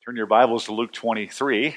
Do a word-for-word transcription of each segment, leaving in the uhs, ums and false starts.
Turn your Bibles to Luke twenty-three.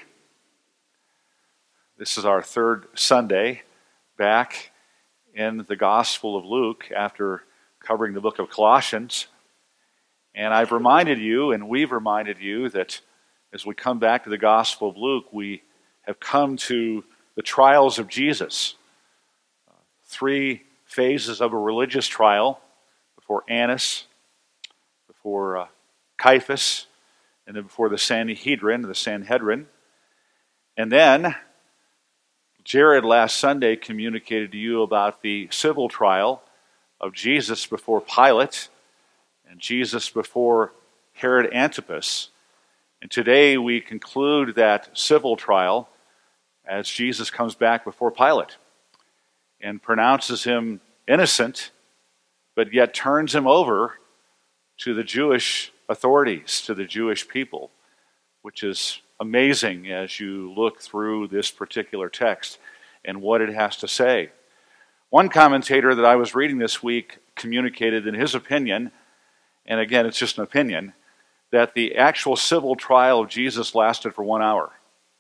This is our third Sunday back in the Gospel of Luke after covering the book of Colossians. And I've reminded you, and we've reminded you, that as we come back to the Gospel of Luke, we have come to the trials of Jesus. Uh, three phases of a religious trial before Annas, before uh, Caiaphas, and then before the Sanhedrin, the Sanhedrin. And then Jared last Sunday communicated to you about the civil trial of Jesus before Pilate and Jesus before Herod Antipas. And today we conclude that civil trial as Jesus comes back before Pilate and pronounces him innocent, but yet turns him over to the Jewish authorities, to the Jewish people, which is amazing as you look through this particular text and what it has to say. One commentator that I was reading this week communicated in his opinion, and again it's just an opinion, that the actual civil trial of Jesus lasted for one hour.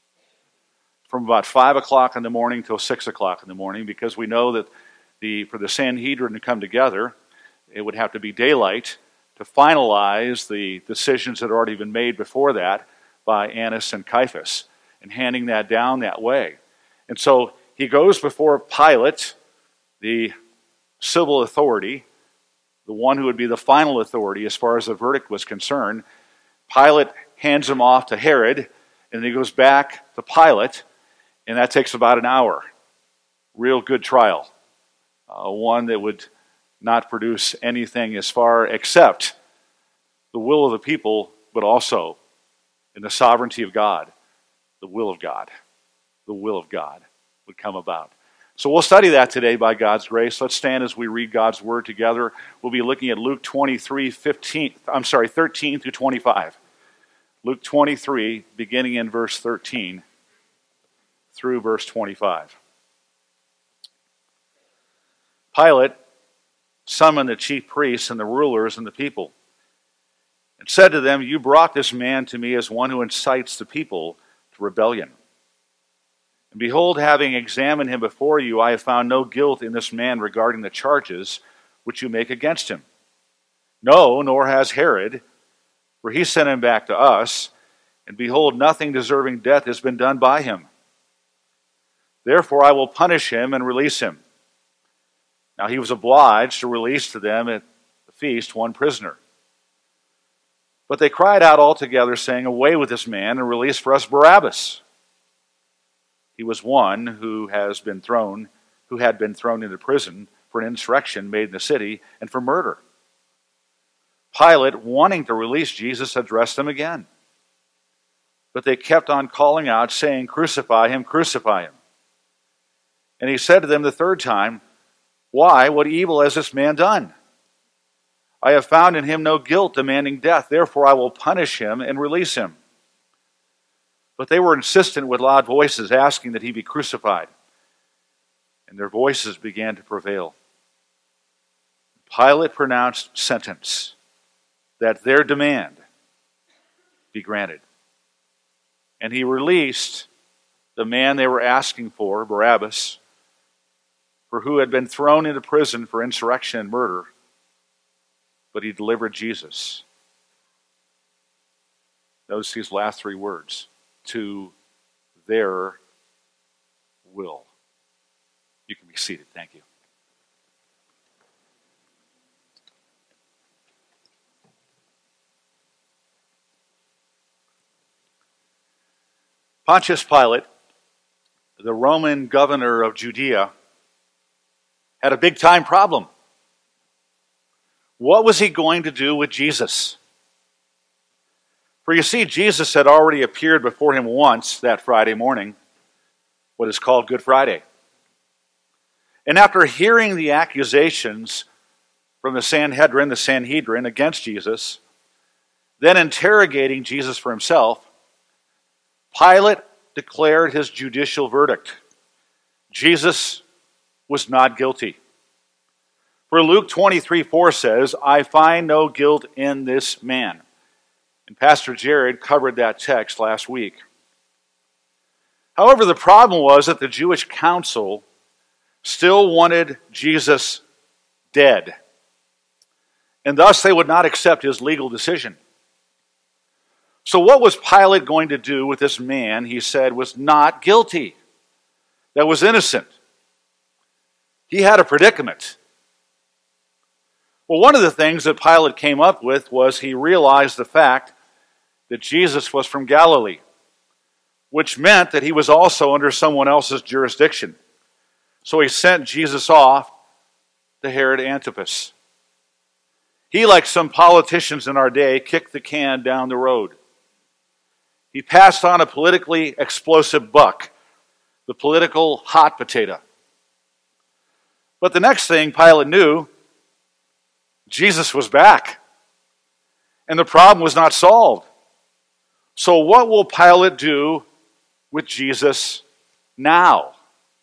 From about five o'clock in the morning till six o'clock in the morning, because we know that the for the Sanhedrin to come together, it would have to be daylight to finalize the decisions that had already been made before that by Annas and Caiaphas, and handing that down that way. And so he goes before Pilate, the civil authority, the one who would be the final authority as far as the verdict was concerned. Pilate hands him off to Herod, and then he goes back to Pilate, and that takes about an hour. Real good trial. Uh, one that would not produce anything as far except the will of the people, but also in the sovereignty of God, the will of God, the will of God would come about. So we'll study that today by God's grace. Let's stand as we read God's word together. We'll be looking at Luke twenty-three, fifteen, I'm sorry, thirteen through twenty-five. Luke twenty-three, beginning in verse thirteen through verse twenty-five. Pilate summoned the chief priests and the rulers and the people, and said to them, "You brought this man to me as one who incites the people to rebellion. And behold, having examined him before you, I have found no guilt in this man regarding the charges which you make against him. No, nor has Herod, for he sent him back to us, and behold, nothing deserving death has been done by him. Therefore I will punish him and release him." Now he was obliged to release to them at the feast one prisoner. But they cried out all together, saying, "Away with this man, and release for us Barabbas." He was one who has been thrown, who had been thrown into prison for an insurrection made in the city and for murder. Pilate, wanting to release Jesus, addressed them again. But they kept on calling out, saying, "Crucify him, crucify him." And he said to them the third time, "Why, what evil has this man done? I have found in him no guilt demanding death. Therefore I will punish him and release him." But they were insistent with loud voices, asking that he be crucified. And their voices began to prevail. Pilate pronounced sentence that their demand be granted. And he released the man they were asking for, Barabbas, for who had been thrown into prison for insurrection and murder, but he delivered Jesus. Notice these last three words: to their will. You can be seated. Thank you. Pontius Pilate, the Roman governor of Judea, had a big-time problem. What was he going to do with Jesus? For you see, Jesus had already appeared before him once that Friday morning, what is called Good Friday. And after hearing the accusations from the Sanhedrin, the Sanhedrin against Jesus, then interrogating Jesus for himself, Pilate declared his judicial verdict. Jesus was not guilty. For Luke twenty-three four says, "I find no guilt in this man." And Pastor Jared covered that text last week. However, the problem was that the Jewish council still wanted Jesus dead, and thus they would not accept his legal decision. So what was Pilate going to do with this man he said was not guilty, that was innocent? He had a predicament. Well, one of the things that Pilate came up with was he realized the fact that Jesus was from Galilee, which meant that he was also under someone else's jurisdiction. So he sent Jesus off to Herod Antipas. He, like some politicians in our day, kicked the can down the road. He passed on a politically explosive buck, the political hot potato. But the next thing Pilate knew, Jesus was back, and the problem was not solved. So what will Pilate do with Jesus now?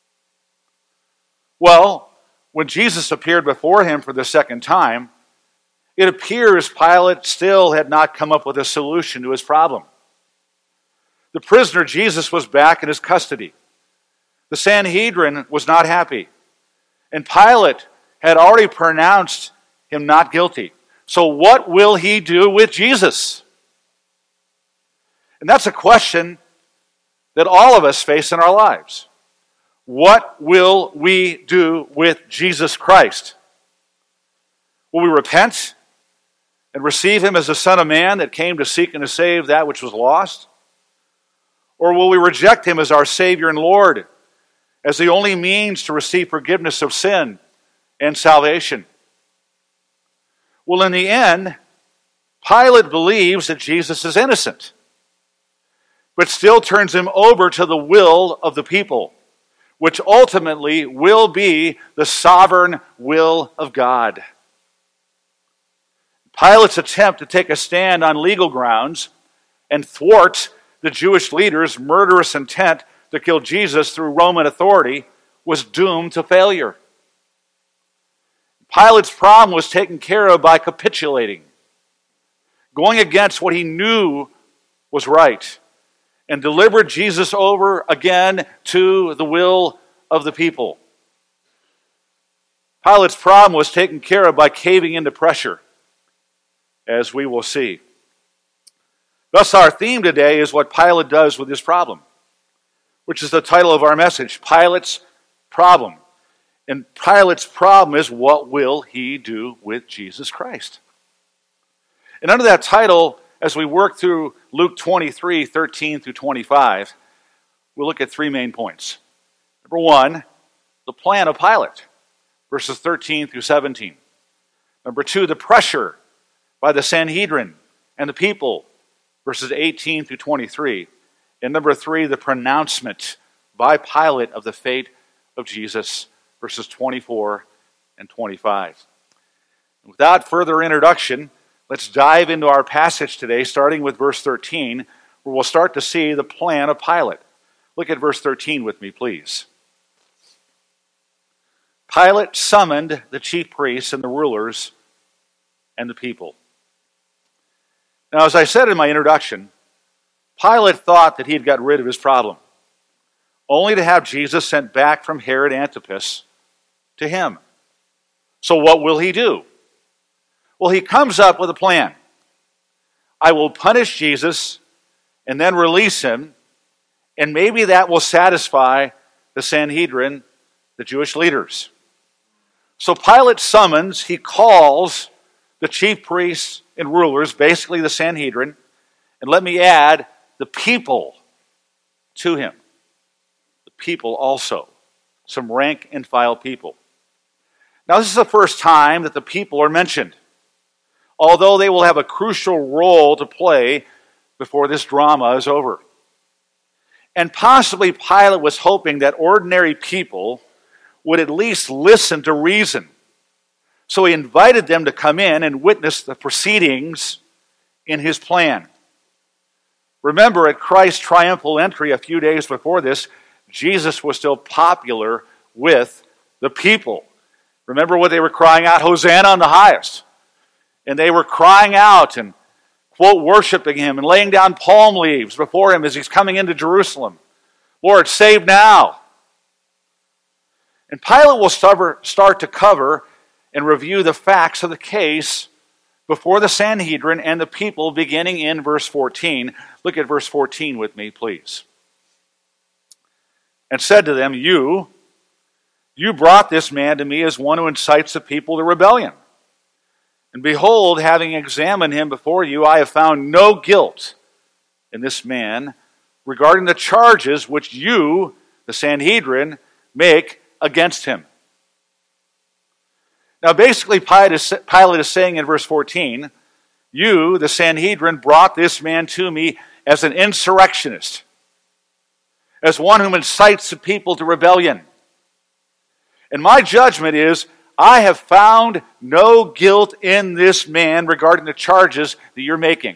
Well, when Jesus appeared before him for the second time, it appears Pilate still had not come up with a solution to his problem. The prisoner Jesus was back in his custody. The Sanhedrin was not happy. And Pilate had already pronounced him not guilty. So what will he do with Jesus? And that's a question that all of us face in our lives. What will we do with Jesus Christ? Will we repent and receive him as the Son of Man that came to seek and to save that which was lost? Or will we reject him as our Savior and Lord, as the only means to receive forgiveness of sin and salvation? Well, in the end, Pilate believes that Jesus is innocent, but still turns him over to the will of the people, which ultimately will be the sovereign will of God. Pilate's attempt to take a stand on legal grounds and thwart the Jewish leaders' murderous intent to kill Jesus through Roman authority was doomed to failure. Pilate's problem was taken care of by capitulating, going against what he knew was right, and delivered Jesus over again to the will of the people. Pilate's problem was taken care of by caving into pressure, as we will see. Thus, our theme today is what Pilate does with his problem, which is the title of our message, Pilate's Problem. And Pilate's problem is, what will he do with Jesus Christ? And under that title, as we work through Luke twenty-three, thirteen through twenty-five, we'll look at three main points. Number one, the plan of Pilate, verses thirteen through seventeen. Number two, the pressure by the Sanhedrin and the people, verses eighteen through twenty-three. And number three, the pronouncement by Pilate of the fate of Jesus, verses twenty-four and twenty-five. Without further introduction, let's dive into our passage today, starting with verse thirteen, where we'll start to see the plan of Pilate. Look at verse thirteen with me, please. Pilate summoned the chief priests and the rulers and the people. Now, as I said in my introduction, Pilate thought that he had got rid of his problem, only to have Jesus sent back from Herod Antipas to him. So what will he do? Well, he comes up with a plan. I will punish Jesus and then release him, and maybe that will satisfy the Sanhedrin, the Jewish leaders. So Pilate summons, he calls the chief priests and rulers, basically the Sanhedrin, and let me add, the people to him. The people also. Some rank and file people. Now, this is the first time that the people are mentioned, although they will have a crucial role to play before this drama is over. And possibly Pilate was hoping that ordinary people would at least listen to reason. So he invited them to come in and witness the proceedings in his plan. Remember, at Christ's triumphal entry a few days before this, Jesus was still popular with the people. Remember what they were crying out, Hosanna in the highest. And they were crying out and quote, worshiping him and laying down palm leaves before him as he's coming into Jerusalem. Lord, save now. And Pilate will start to cover and review the facts of the case before the Sanhedrin and the people, beginning in verse fourteen. Look at verse fourteen with me, please. And said to them, You, you brought this man to me as one who incites the people to rebellion. And behold, having examined him before you, I have found no guilt in this man regarding the charges which you, the Sanhedrin, make against him. Now basically Pilate is, Pilate is saying in verse fourteen, you, the Sanhedrin, brought this man to me as an insurrectionist, as one who incites the people to rebellion. And my judgment is, I have found no guilt in this man regarding the charges that you're making.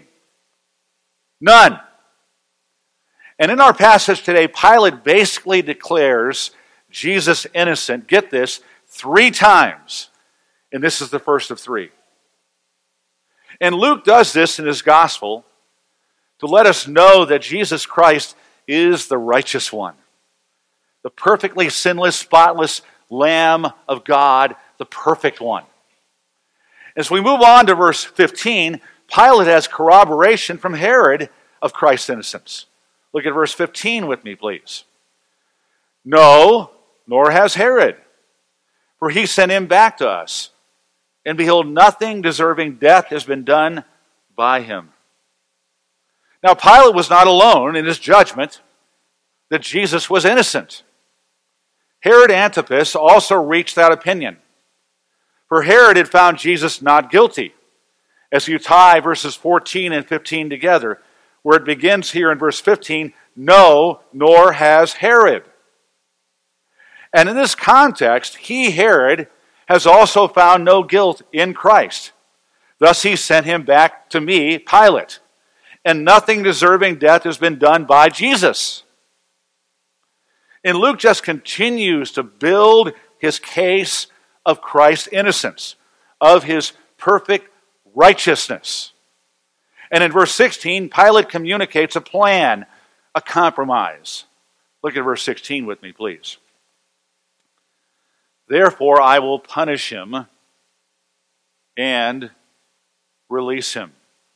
None. And in our passage today, Pilate basically declares Jesus innocent, get this, three times. And this is the first of three. And Luke does this in his gospel to let us know that Jesus Christ is the righteous one, the perfectly sinless, spotless Lamb of God, the perfect one. As we move on to verse fifteen, Pilate has corroboration from Herod of Christ's innocence. Look at verse fifteen with me, please. No, nor has Herod, for he sent him back to us. And behold, nothing deserving death has been done by him. Now, Pilate was not alone in his judgment that Jesus was innocent. Herod Antipas also reached that opinion. For Herod had found Jesus not guilty. As you tie verses fourteen and fifteen together, where it begins here in verse fifteen, no, nor has Herod. And in this context, he, Herod, has also found no guilt in Christ. Thus he sent him back to me, Pilate. And nothing deserving death has been done by Jesus. And Luke just continues to build his case of Christ's innocence, of his perfect righteousness. And in verse sixteen, Pilate communicates a plan, a compromise. Look at verse sixteen with me, please. Therefore, I will punish him and release him.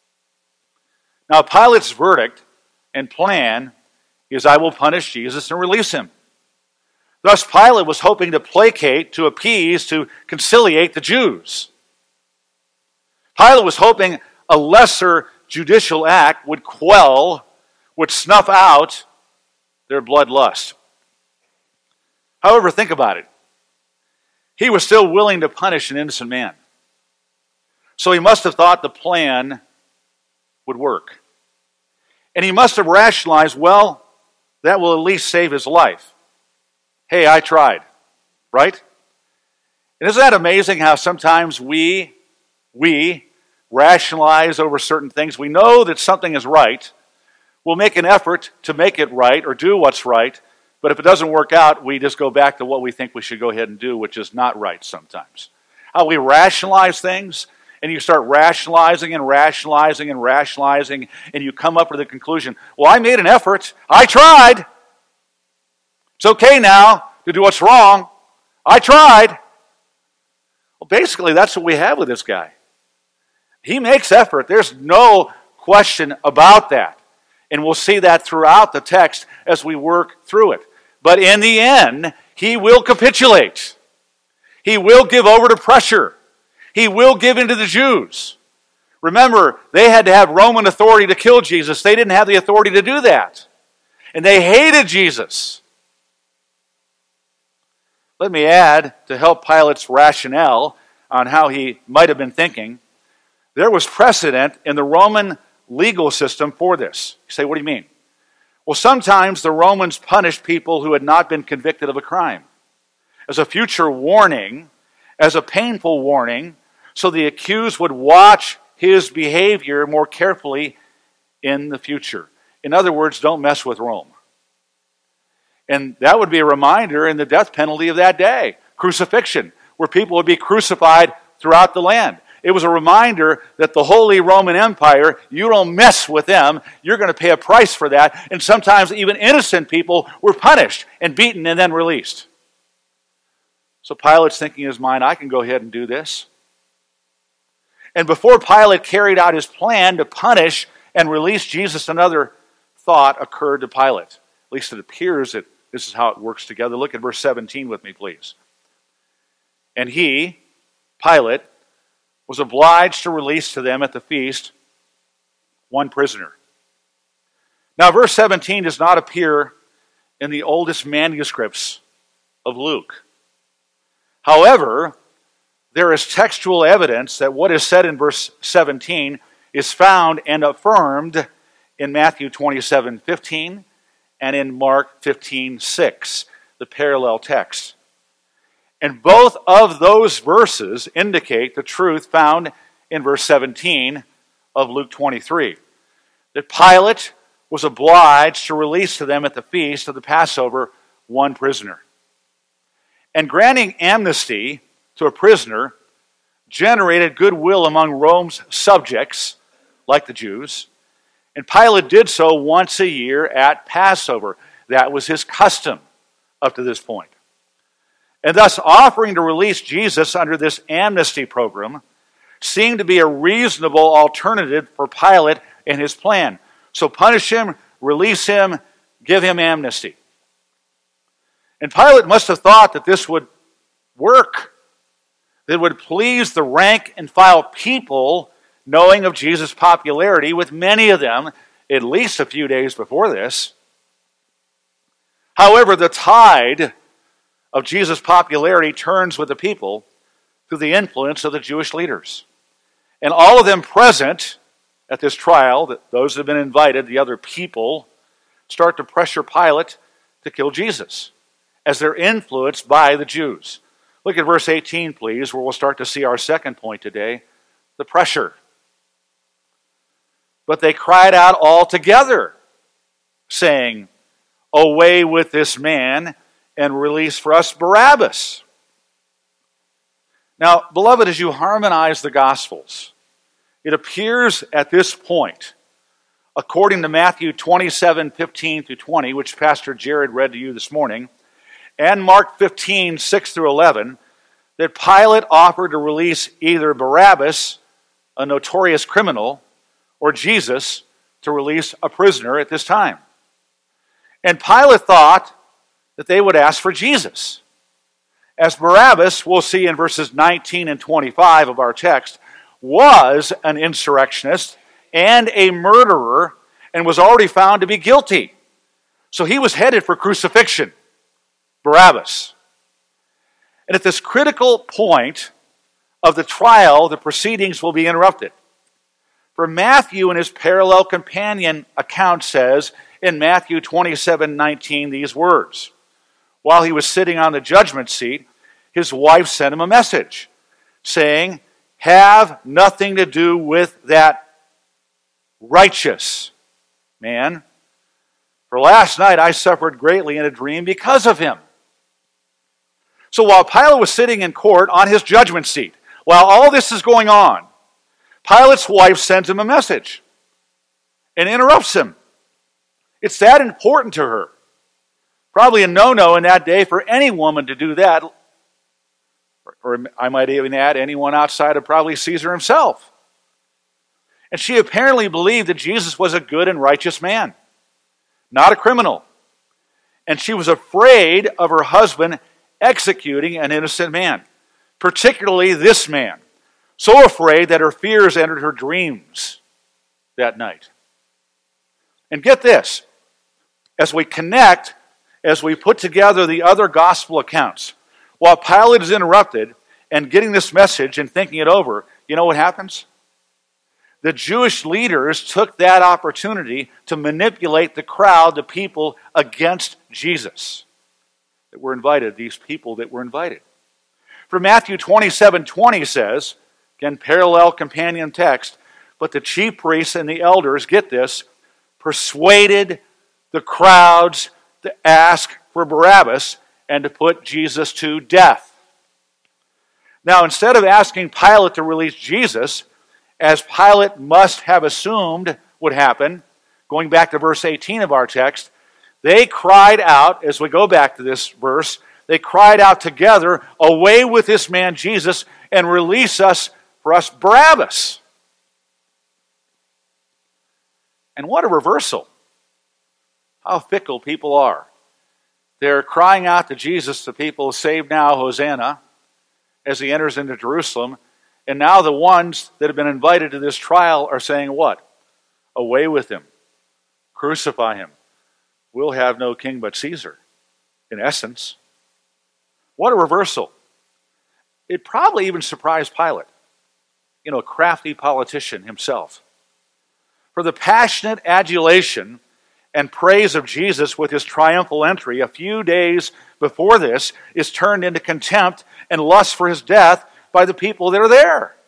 Now, Pilate's verdict and plan is, I will punish Jesus and release him. Thus, Pilate was hoping to placate, to appease, to conciliate the Jews. Pilate was hoping a lesser judicial act would quell, would snuff out their bloodlust. However, think about it. He was still willing to punish an innocent man. So he must have thought the plan would work. And he must have rationalized, well, that will at least save his life. Hey, I tried, right? And isn't that amazing how sometimes we, we rationalize over certain things? We know that something is right. We'll make an effort to make it right or do what's right. But if it doesn't work out, we just go back to what we think we should go ahead and do, which is not right sometimes. How we rationalize things, and you start rationalizing and rationalizing and rationalizing, and you come up with the conclusion, well, I made an effort. I tried. It's okay now to do what's wrong. I tried. Well, basically, that's what we have with this guy. He makes effort. There's no question about that. And we'll see that throughout the text as we work through it. But in the end, he will capitulate. He will give over to pressure. He will give in to the Jews. Remember, they had to have Roman authority to kill Jesus. They didn't have the authority to do that. And they hated Jesus. Let me add, to help Pilate's rationale on how he might have been thinking, there was precedent in the Roman legal system for this. You say, what do you mean? Well, sometimes the Romans punished people who had not been convicted of a crime as a future warning, as a painful warning, so the accused would watch his behavior more carefully in the future. In other words, don't mess with Rome. And that would be a reminder in the death penalty of that day, crucifixion, where people would be crucified throughout the land. It was a reminder that the Holy Roman Empire, you don't mess with them. You're going to pay a price for that. And sometimes even innocent people were punished and beaten and then released. So Pilate's thinking in his mind, I can go ahead and do this. And before Pilate carried out his plan to punish and release Jesus, another thought occurred to Pilate. At least it appears that this is how it works together. Look at verse seventeen with me, please. And he, Pilate, was obliged to release to them at the feast one prisoner. Now, verse seventeen does not appear in the oldest manuscripts of Luke. However, there is textual evidence that what is said in verse seventeen is found and affirmed in Matthew twenty-seven fifteen and in Mark fifteen six, the parallel text. And both of those verses indicate the truth found in verse seventeen of Luke twenty-three, that Pilate was obliged to release to them at the feast of the Passover one prisoner. And granting amnesty to a prisoner generated goodwill among Rome's subjects, like the Jews, and Pilate did so once a year at Passover. That was his custom up to this point. And thus, offering to release Jesus under this amnesty program seemed to be a reasonable alternative for Pilate and his plan. So punish him, release him, give him amnesty. And Pilate must have thought that this would work, that it would please the rank and file people, knowing of Jesus' popularity with many of them at least a few days before this. However, the tide of Jesus' popularity turns with the people through the influence of the Jewish leaders. And all of them present at this trial, those that have been invited, the other people, start to pressure Pilate to kill Jesus, as they're influenced by the Jews. Look at verse eighteen, please, where we'll start to see our second point today, the pressure. But they cried out all together, saying, away with this man, and release for us Barabbas. Now, beloved, as you harmonize the Gospels, it appears at this point, according to Matthew twenty-seven fifteen through twenty, which Pastor Jared read to you this morning, and Mark fifteen six through eleven, that Pilate offered to release either Barabbas, a notorious criminal, or Jesus to release a prisoner at this time. And Pilate thought that they would ask for Jesus, as Barabbas, we'll see in verses nineteen and twenty-five of our text, was an insurrectionist and a murderer and was already found to be guilty. So he was headed for crucifixion, Barabbas. And at this critical point of the trial, the proceedings will be interrupted. For Matthew in his parallel companion account says in Matthew twenty-seven nineteen these words, while he was sitting on the judgment seat, his wife sent him a message saying, have nothing to do with that righteous man. For last night I suffered greatly in a dream because of him. So while Pilate was sitting in court on his judgment seat, while all this is going on, Pilate's wife sends him a message and interrupts him. It's that important to her. Probably a no-no in that day for any woman to do that. Or I might even add anyone outside of probably Caesar himself. And she apparently believed that Jesus was a good and righteous man, not a criminal. And she was afraid of her husband executing an innocent man, particularly this man. So afraid that her fears entered her dreams that night. And get this, as we connect, as we put together the other gospel accounts, while Pilate is interrupted and getting this message and thinking it over, you know what happens? The Jewish leaders took that opportunity to manipulate the crowd, the people against Jesus that were invited, these people that were invited. For Matthew twenty-seven twenty says, again, parallel companion text, but the chief priests and the elders, get this, persuaded the crowds to ask for Barabbas and to put Jesus to death. Now, instead of asking Pilate to release Jesus, as Pilate must have assumed would happen, going back to verse eighteen of our text, they cried out, as we go back to this verse, they cried out together, "Away with this man Jesus, and release us for us Barabbas." And what a reversal. How fickle people are. They're crying out to Jesus, the people, "Save now, Hosanna," as he enters into Jerusalem. And now the ones that have been invited to this trial are saying what? "Away with him. Crucify him. We'll have no king but Caesar," in essence. What a reversal. It probably even surprised Pilate, you know, a crafty politician himself. For the passionate adulation and praise of Jesus with his triumphal entry a few days before this is turned into contempt and lust for his death by the people that are there.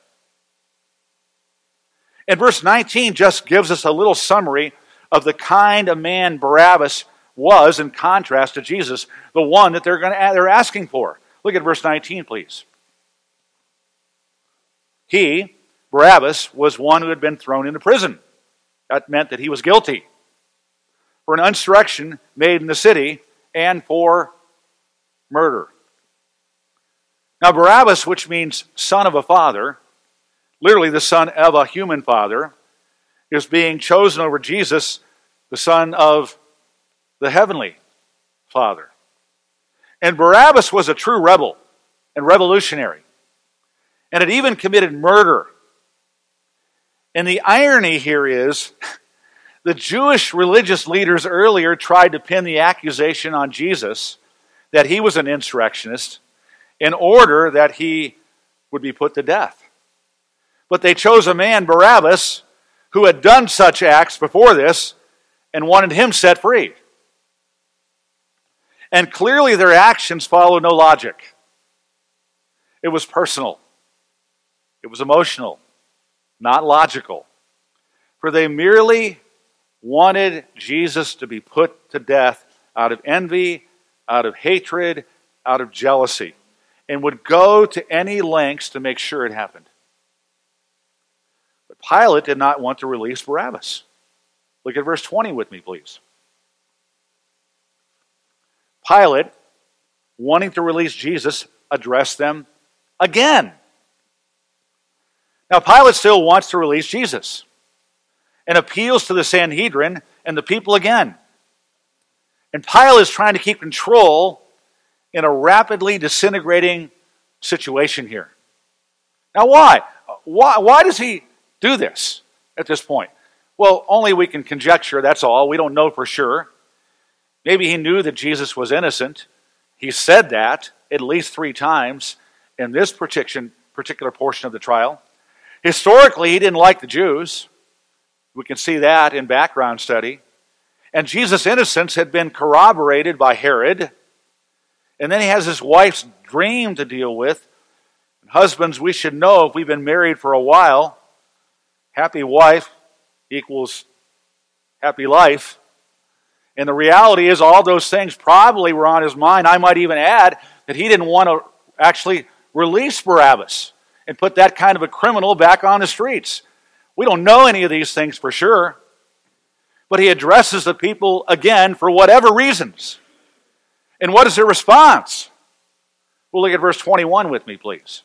And verse nineteen just gives us a little summary of the kind of man Barabbas was in contrast to Jesus, the one that they're going to they're asking for. Look at verse nineteen, please. He, Barabbas, was one who had been thrown into prison. That meant that he was guilty for an insurrection made in the city and for murder. Now, Barabbas, which means son of a father, literally the son of a human father, is being chosen over Jesus, the son of the heavenly Father. And Barabbas was a true rebel and revolutionary, and had even committed murder. And the irony here is, the Jewish religious leaders earlier tried to pin the accusation on Jesus that he was an insurrectionist in order that he would be put to death. But they chose a man, Barabbas, who had done such acts before this and wanted him set free. And clearly their actions followed no logic. It was personal. It was emotional, not logical. For they merely wanted Jesus to be put to death out of envy, out of hatred, out of jealousy, and would go to any lengths to make sure it happened. But Pilate did not want to release Barabbas. Look at verse twenty with me, please. Pilate, wanting to release Jesus, addressed them again. Now, Pilate still wants to release Jesus and appeals to the Sanhedrin and the people again. And Pilate is trying to keep control in a rapidly disintegrating situation here. Now, why? Why, why does he do this at this point? Well, only we can conjecture, that's all. We don't know for sure. Maybe he knew that Jesus was innocent. He said that at least three times in this particular portion of the trial. Historically, he didn't like the Jews. We can see that in background study. And Jesus' innocence had been corroborated by Herod. And then he has his wife's dream to deal with. Husbands, we should know if we've been married for a while, happy wife equals happy life. And the reality is all those things probably were on his mind. I might even add that he didn't want to actually release Barabbas and put that kind of a criminal back on the streets. We don't know any of these things for sure. But he addresses the people again for whatever reasons. And what is their response? Well, look at verse twenty-one with me, please.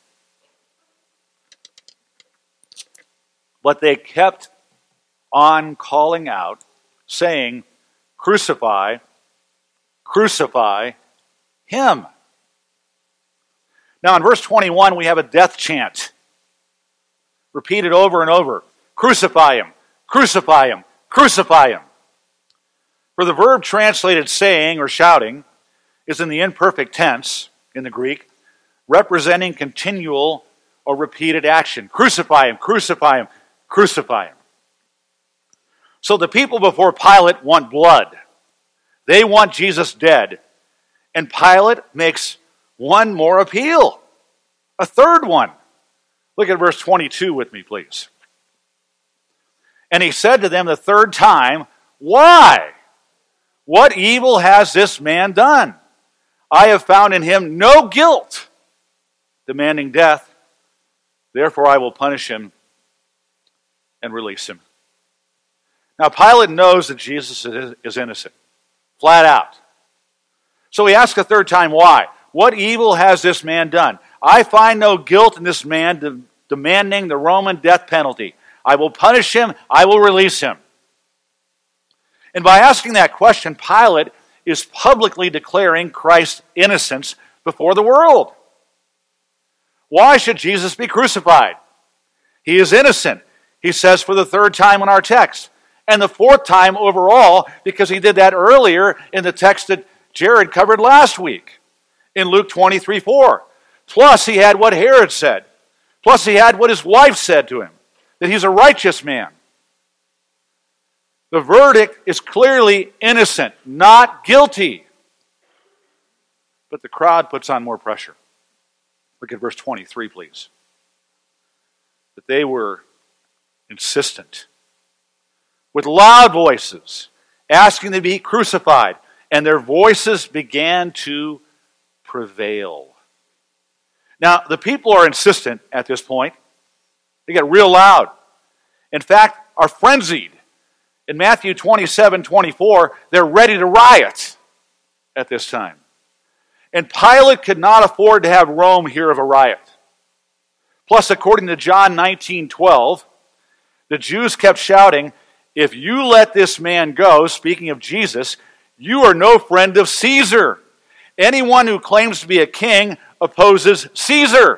But they kept on calling out, saying, "Crucify, crucify him." Now in verse twenty-one, we have a death chant, repeated over and over. Crucify him, crucify him, crucify him. For the verb translated saying or shouting is in the imperfect tense in the Greek, representing continual or repeated action. Crucify him, crucify him, crucify him. So the people before Pilate want blood. They want Jesus dead. And Pilate makes one more appeal. A third one. Look at verse twenty-two with me, please. And he said to them the third time, "Why? What evil has this man done? I have found in him no guilt." demanding death. Therefore, I will punish him and release him. Now, Pilate knows that Jesus is innocent, flat out. So he asks a third time, why? What evil has this man done? I find no guilt in this man de- demanding the Roman death penalty. I will punish him, I will release him. And by asking that question, Pilate is publicly declaring Christ's innocence before the world. Why should Jesus be crucified? He is innocent, he says for the third time in our text. And the fourth time overall, because he did that earlier in the text that Jared covered last week in Luke twenty-three four. Plus, he had what Herod said. Plus, he had what his wife said to him, that he's a righteous man. The verdict is clearly innocent, not guilty. But the crowd puts on more pressure. Look at verse twenty-three, please. That they were insistent, with loud voices, asking to be crucified, and their voices began to prevail. Now, the people are insistent at this point. They get real loud. In fact, are frenzied. In Matthew twenty-seven twenty-four, they're ready to riot at this time. And Pilate could not afford to have Rome hear of a riot. Plus, according to John nineteen twelve, the Jews kept shouting, if you let this man go, speaking of Jesus, you are no friend of Caesar. Anyone who claims to be a king opposes Caesar.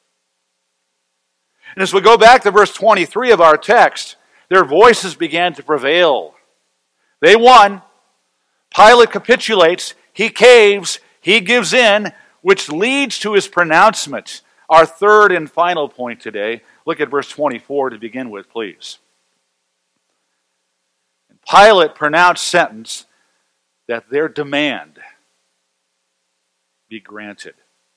And as we go back to verse twenty-three of our text, their voices began to prevail. They won. Pilate capitulates. He caves. He gives in, which leads to his pronouncement. Our third and final point today. Look at verse twenty-four to begin with, please. Pilate pronounced sentence that their demand be granted.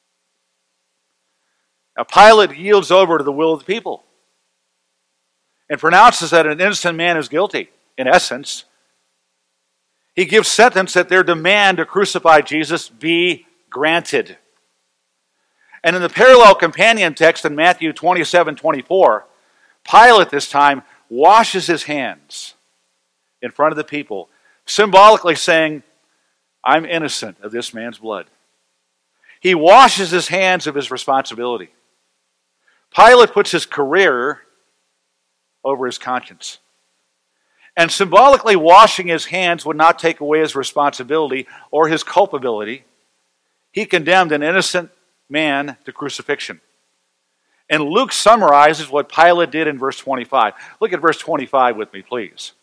Now, Pilate yields over to the will of the people and pronounces that an innocent man is guilty, in essence. He gives sentence that their demand to crucify Jesus be granted. And in the parallel companion text in Matthew twenty-seven twenty-four, Pilate this time washes his hands in front of the people, symbolically saying, I'm innocent of this man's blood. He washes his hands of his responsibility. Pilate puts his career over his conscience. And symbolically washing his hands would not take away his responsibility or his culpability. He condemned an innocent man to crucifixion. And Luke summarizes what Pilate did in verse twenty-five. Look at verse twenty-five with me, please.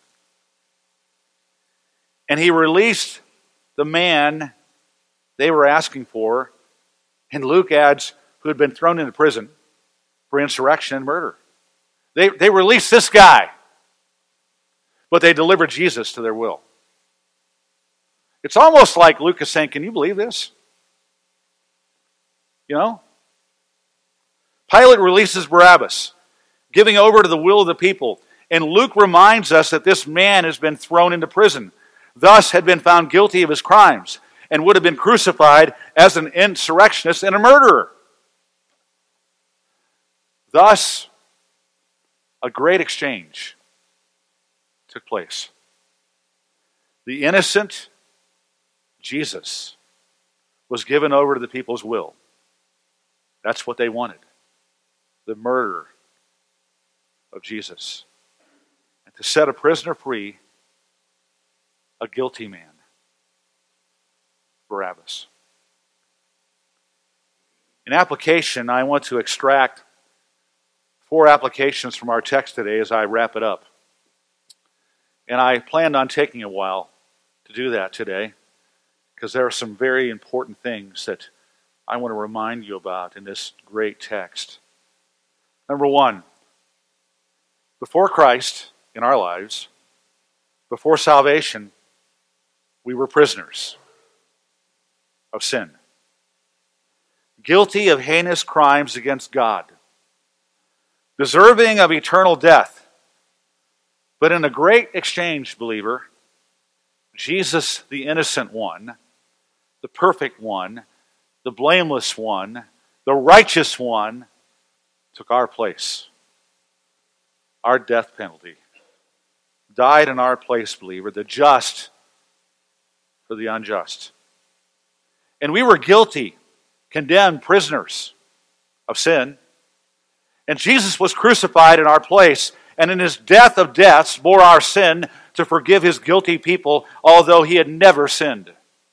And he released the man they were asking for, and Luke adds, who had been thrown into prison for insurrection and murder. They, they released this guy, but they delivered Jesus to their will. It's almost like Luke is saying, can you believe this? You know? Pilate releases Barabbas, giving over to the will of the people. And Luke reminds us that this man has been thrown into prison, thus had been found guilty of his crimes, and would have been crucified as an insurrectionist and a murderer. Thus, a great exchange took place. The innocent Jesus was given over to the people's will. That's what they wanted. The murder of Jesus. And to set a prisoner free, a guilty man, Barabbas. In application, I want to extract four applications from our text today as I wrap it up. And I planned on taking a while to do that today, because there are some very important things that I want to remind you about in this great text. Number one, before Christ in our lives, before salvation, we were prisoners of sin, guilty of heinous crimes against God, deserving of eternal death. But in a great exchange, believer, Jesus, the innocent one, the perfect one, the blameless one, the righteous one, took our place, our death penalty, died in our place, believer, the just for the unjust. And we were guilty, condemned prisoners of sin. And Jesus was crucified in our place, and in his death of deaths bore our sin to forgive his guilty people, although he had never sinned.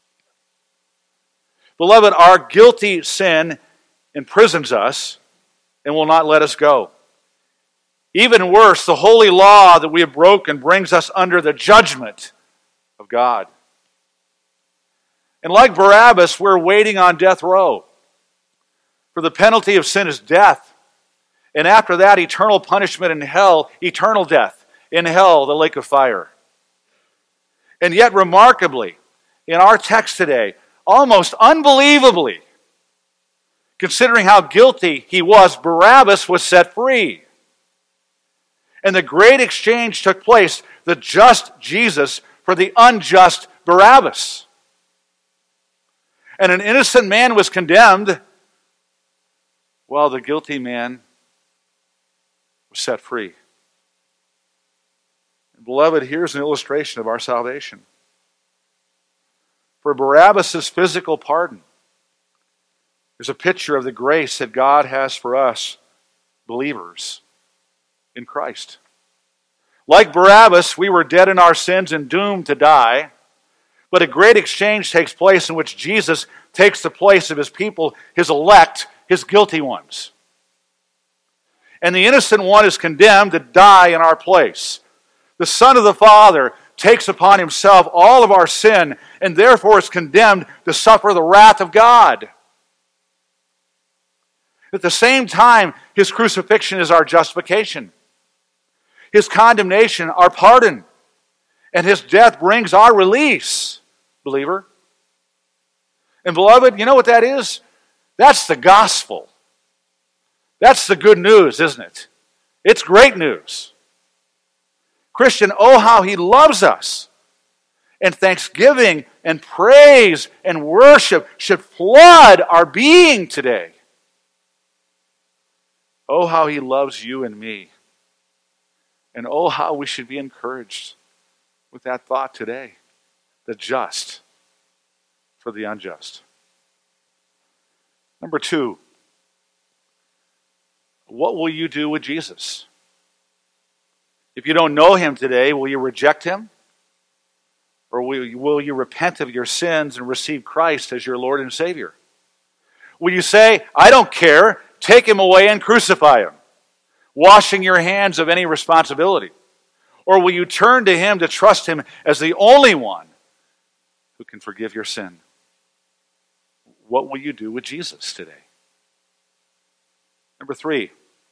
Beloved, our guilty sin imprisons us and will not let us go. Even worse, the holy law that we have broken brings us under the judgment of God. And like Barabbas, we're waiting on death row. For the penalty of sin is death. And after that, eternal punishment in hell, eternal death in hell, the lake of fire. And yet, remarkably, in our text today, almost unbelievably, considering how guilty he was, Barabbas was set free. And the great exchange took place, the just Jesus for the unjust Barabbas. And an innocent man was condemned, while the guilty man was set free. And beloved, here's an illustration of our salvation. For Barabbas' physical pardon, there's a picture of the grace that God has for us, believers in Christ. Like Barabbas, we were dead in our sins and doomed to die, but a great exchange takes place in which Jesus takes the place of his people, his elect, his guilty ones. And the innocent one is condemned to die in our place. The Son of the Father takes upon himself all of our sin and therefore is condemned to suffer the wrath of God. At the same time, his crucifixion is our justification. His condemnation, our pardon. And his death brings our release, believer. And beloved, you know what that is? That's the gospel. That's the good news, isn't it? It's great news. Christian, oh how he loves us. And thanksgiving and praise and worship should flood our being today. Oh how he loves you and me. And oh how we should be encouraged with that thought today. The just for the unjust. Number two, what will you do with Jesus? If you don't know him today, will you reject him? Or will, will you repent of your sins and receive Christ as your Lord and Savior? Will you say, I don't care, take him away and crucify him, washing your hands of any responsibility? Or will you turn to him to trust him as the only one who can forgive your sin? What will you do with Jesus today? Number three,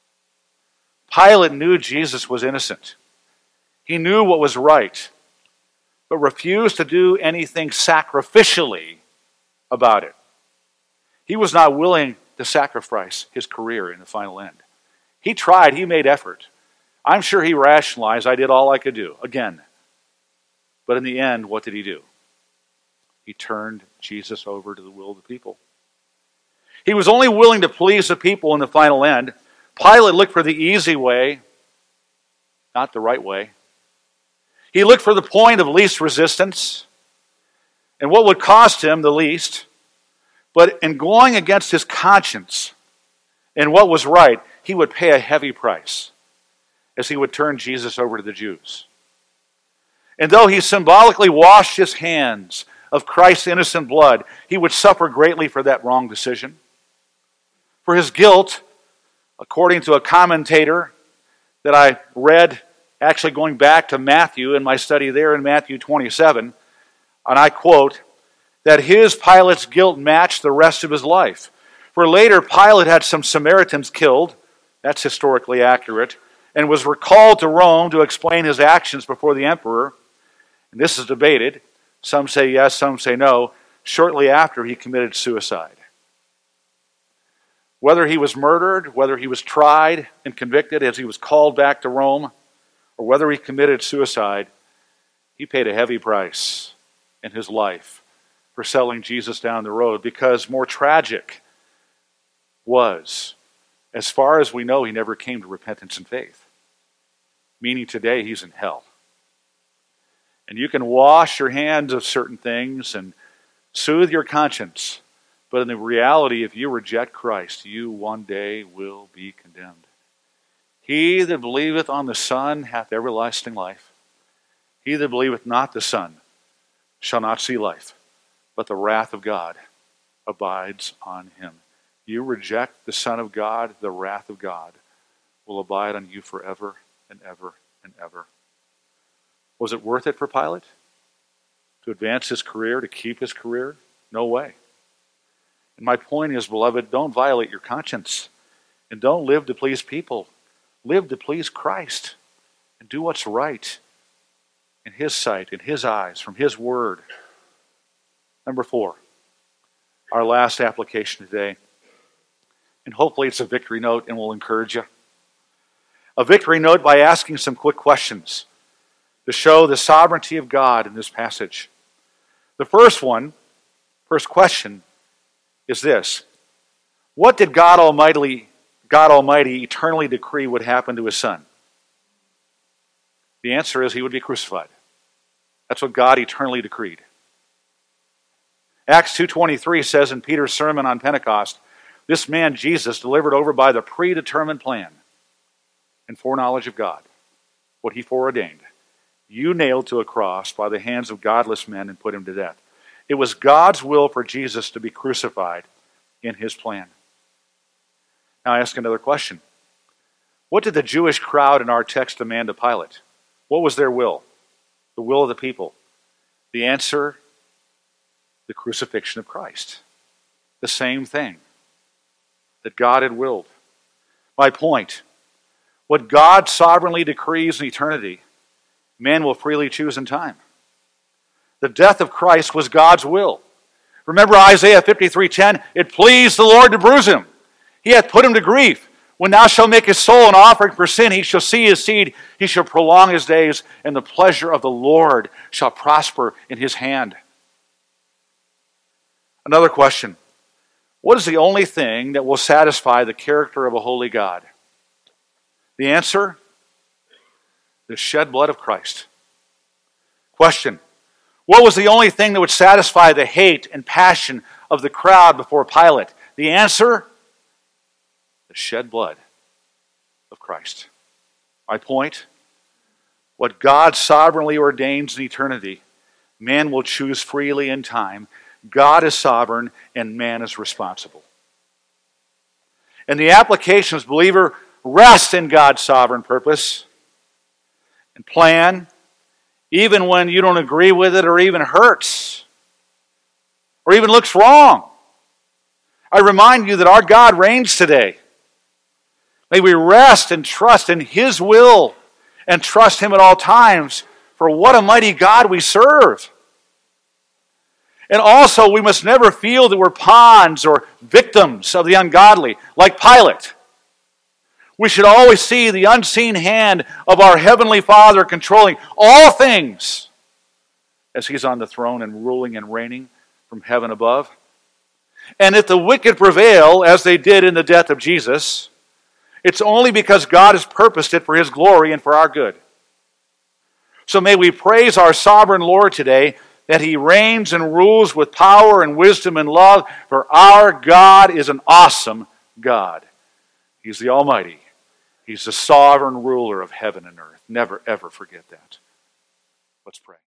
Pilate knew Jesus was innocent. He knew what was right, but refused to do anything sacrificially about it. He was not willing to sacrifice his career in the final end. He tried, he made effort. I'm sure he rationalized, I did all I could do, again. But in the end, what did he do? He turned Jesus over to the will of the people. He was only willing to please the people in the final end. Pilate looked for the easy way, not the right way. He looked for the point of least resistance and what would cost him the least. But in going against his conscience and what was right, he would pay a heavy price as he would turn Jesus over to the Jews. And though he symbolically washed his hands of Christ's innocent blood, he would suffer greatly for that wrong decision. For his guilt, according to a commentator that I read, actually going back to Matthew in my study there in Matthew twenty-seven, and I quote, that his, Pilate's guilt matched the rest of his life. For later, Pilate had some Samaritans killed, that's historically accurate, and was recalled to Rome to explain his actions before the emperor. And this is debated. Some say yes, some say no. Shortly after, he committed suicide. Whether he was murdered, whether he was tried and convicted as he was called back to Rome, or whether he committed suicide, he paid a heavy price in his life for selling Jesus down the road, because more tragic was, as far as we know, he never came to repentance and faith. Meaning today he's in hell. And you can wash your hands of certain things and soothe your conscience. But in the reality, if you reject Christ, you one day will be condemned. He that believeth on the Son hath everlasting life. He that believeth not the Son shall not see life, but the wrath of God abides on him. You reject the Son of God, the wrath of God will abide on you forever and ever and ever. Was it worth it for Pilate to advance his career, to keep his career? No way. And my point is, beloved, don't violate your conscience and don't live to please people. Live to please Christ and do what's right in his sight, in his eyes, from his word. Number four, our last application today. And hopefully it's a victory note and will encourage you. A victory note by asking some quick questions to show the sovereignty of God in this passage. The first one, first question, is this. What did God Almighty, God Almighty eternally decree would happen to his Son? The answer is he would be crucified. That's what God eternally decreed. Acts two twenty-three says in Peter's sermon on Pentecost, this man Jesus delivered over by the predetermined plan and foreknowledge of God, what he foreordained, you nailed to a cross by the hands of godless men and put him to death. It was God's will for Jesus to be crucified in his plan. Now I ask another question. What did the Jewish crowd in our text demand of Pilate? What was their will? The will of the people. The answer, the crucifixion of Christ. The same thing that God had willed. My point, what God sovereignly decrees in eternity, man will freely choose in time. The death of Christ was God's will. Remember Isaiah fifty-three ten, it pleased the Lord to bruise him. He hath put him to grief. When thou shalt make his soul an offering for sin, he shall see his seed, he shall prolong his days, and the pleasure of the Lord shall prosper in his hand. Another question. What is the only thing that will satisfy the character of a holy God? The answer, the shed blood of Christ. Question. What was the only thing that would satisfy the hate and passion of the crowd before Pilate? The answer, the shed blood of Christ. My point, what God sovereignly ordains in eternity, man will choose freely in time. God is sovereign and man is responsible. And the application is, believer, rest in God's sovereign purpose and plan, even when you don't agree with it or even hurts or even looks wrong. I remind you that our God reigns today. May we rest and trust in his will and trust him at all times, for what a mighty God we serve. And also, we must never feel that we're pawns or victims of the ungodly, like Pilate. We should always see the unseen hand of our Heavenly Father controlling all things as he's on the throne and ruling and reigning from heaven above. And if the wicked prevail, as they did in the death of Jesus, it's only because God has purposed it for his glory and for our good. So may we praise our sovereign Lord today, that he reigns and rules with power and wisdom and love, for our God is an awesome God. He's the Almighty. He's the sovereign ruler of heaven and earth. Never, ever forget that. Let's pray.